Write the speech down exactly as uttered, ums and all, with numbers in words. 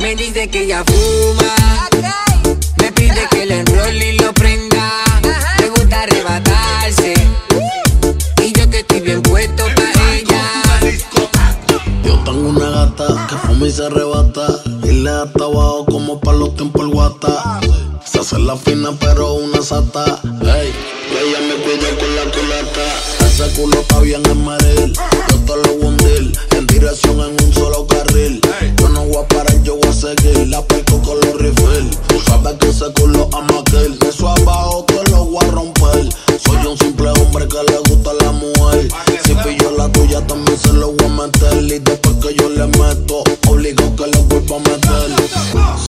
Me dice que ella fuma, me pide que le enrolle y lo prenda. Me gusta arrebatarse y yo que estoy bien puesto pa' ella. Yo tengo una gata que fuma y se arrebata y le da hasta abajo como pa' los tiempos el guata. Se hace la fina pero una sata. Ey, ella me cuida con la culata. Ese culo está bien en maril, yo te lo voy a hundir en dirección en un